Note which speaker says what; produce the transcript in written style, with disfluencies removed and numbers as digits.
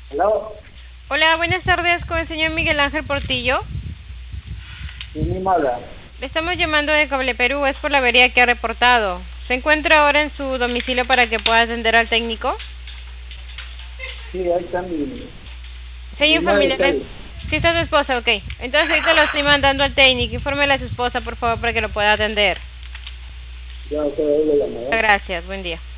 Speaker 1: Hello,
Speaker 2: Hola, buenas tardes con el señor Miguel Ángel Portillo.
Speaker 1: sí, mismo habla.
Speaker 2: Le estamos llamando de Cable Perú, es por la avería que ha reportado. ¿Se encuentra ahora en su domicilio para que pueda atender al técnico?
Speaker 1: Sí, ahí está mi,
Speaker 2: Si hay
Speaker 1: mi
Speaker 2: un
Speaker 1: madre
Speaker 2: familiar...
Speaker 1: está ahí.
Speaker 2: Sí, está su esposa, ok. Entonces ahorita lo estoy mandando al técnico. Infórmele a su esposa, por favor, para que lo pueda atender.
Speaker 1: Ya, ok, ahí le llamo, ¿eh?
Speaker 2: Gracias, buen día.